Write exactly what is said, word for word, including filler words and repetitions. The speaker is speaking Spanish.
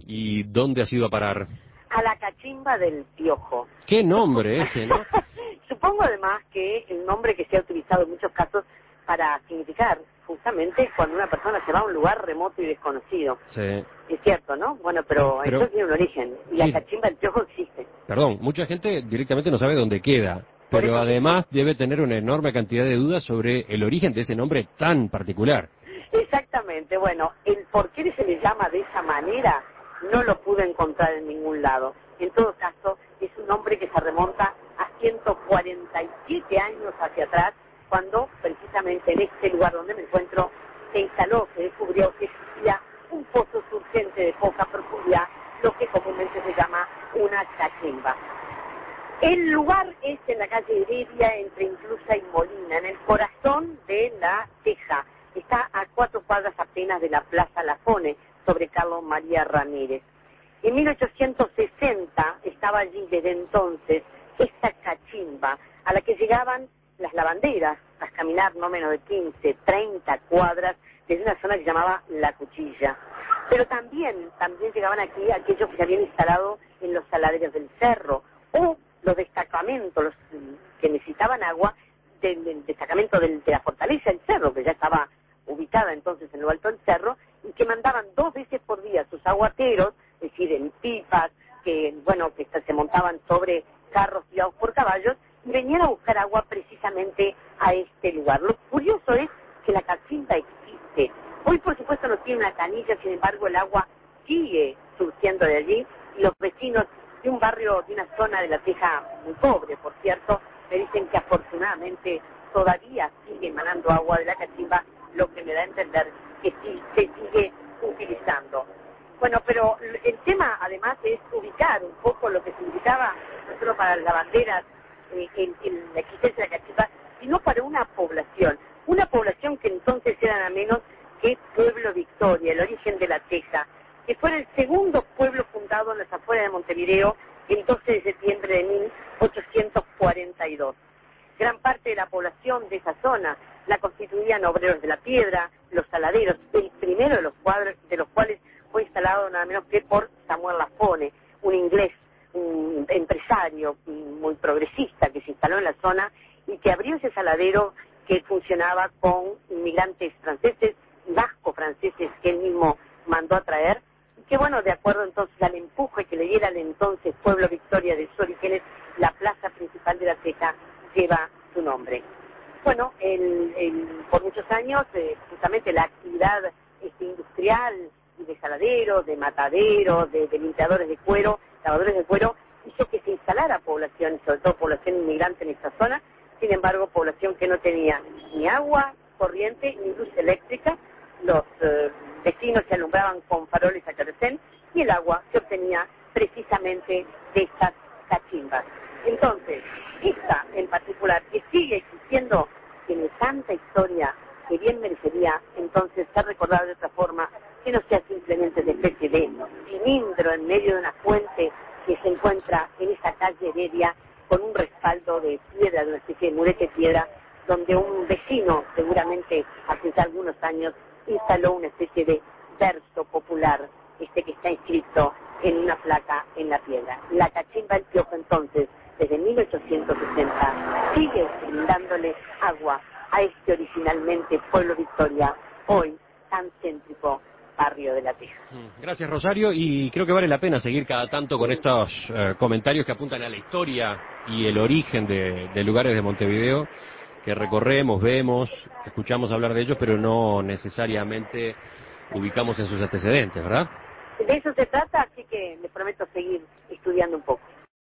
¿Y dónde has ido a parar? A la cachimba del Piojo. Qué nombre ese, ¿no? Supongo además que el nombre que se ha utilizado en muchos casos para significar justamente cuando una persona se va a un lugar remoto y desconocido. Sí. Es cierto, ¿no? Bueno, pero, pero eso tiene un origen. Y sí. La cachimba del Piojo existe. Perdón, mucha gente directamente no sabe dónde queda. Pero además debe tener una enorme cantidad de dudas sobre el origen de ese nombre tan particular. Exactamente. Bueno, el por qué se le llama de esa manera no lo pude encontrar en ningún lado. En todo caso, es un nombre que se remonta a ciento cuarenta y siete años hacia atrás, cuando precisamente en este lugar donde me encuentro se instaló, se descubrió que existía un pozo surgente de poca profundidad, lo que comúnmente se llama una cachimba. El lugar es en la calle Heredia, entre Inclusa y Molina, en el corazón de La Teja. Está a cuatro cuadras apenas de la Plaza Lafone, sobre Carlos María Ramírez. En mil ochocientos sesenta estaba allí desde entonces esta cachimba, a la que llegaban las lavanderas a caminar no menos de quince, treinta cuadras desde una zona que se llamaba La Cuchilla. Pero también, también llegaban aquí aquellos que se habían instalado en los saladeros del cerro, o los destacamentos, los que necesitaban agua del, del destacamento del, de la fortaleza del cerro, que ya estaba ubicada entonces en lo alto del cerro, y que mandaban dos veces por día sus aguateros, es decir, en pipas, que bueno, que se montaban sobre carros tirados por caballos, y venían a buscar agua precisamente a este lugar. Lo curioso es que la cachimba existe. Hoy, por supuesto, no tiene una canilla, sin embargo, el agua sigue surgiendo de allí, y los vecinos de un barrio, de una zona de La Teja muy pobre, por cierto, me dicen que afortunadamente todavía sigue emanando agua de la cachimba, lo que me da a entender que sí se sigue utilizando. Bueno, pero el tema además es ubicar un poco lo que significaba, no solo para las lavanderas, eh, en, en la existencia de la cachimba, sino para una población, una población que entonces era nada menos que Pueblo Victoria, el origen de La Teja, que fue el segundo pueblo fundado en las afueras de Montevideo el doce de septiembre de mil ochocientos cuarenta y dos. Gran parte de la población de esa zona la constituían obreros de la piedra, los saladeros, el primero de los, cuadros, de los cuales fue instalado nada menos que por Samuel Lafone, un inglés, un empresario muy progresista que se instaló en la zona y que abrió ese saladero que funcionaba con inmigrantes franceses, vasco-franceses que él mismo mandó a traer, y que bueno, de acuerdo entonces al empuje que le diera el entonces Pueblo Victoria de sus orígenes, la plaza principal de La Teja lleva su nombre. Bueno, el, el, por muchos años, eh, justamente la actividad este, industrial y de saladeros, de mataderos, de, de limpiadores de cuero, lavadores de cuero, hizo que se instalara población, sobre todo población inmigrante en esta zona. Sin embargo, población que no tenía ni agua corriente ni luz eléctrica, los eh, vecinos se alumbraban con faroles a querosén y el agua se obtenía precisamente de estas cachimbas. Entonces, esta en particular, que sigue existiendo, tiene tanta historia que bien merecería entonces ser recordada de otra forma, que no sea simplemente de especie de cilindro en medio de una fuente que se encuentra en esa calle Heredia con un respaldo de piedra, de una especie de murete de piedra, donde un vecino, seguramente hace ya algunos años, instaló una especie de verso popular, este que está inscrito en una placa en la piedra. La cachimba del Piojo entonces, desde mil ochocientos sesenta, sigue dándole agua a este originalmente Pueblo Victoria, hoy tan céntrico barrio de La Teja. Gracias, Rosario, y creo que vale la pena seguir cada tanto con estos eh, comentarios que apuntan a la historia y el origen de, de lugares de Montevideo que recorremos, vemos, escuchamos hablar de ellos, pero no necesariamente ubicamos en sus antecedentes, ¿verdad? De eso se trata, así que les prometo seguir estudiando un poco.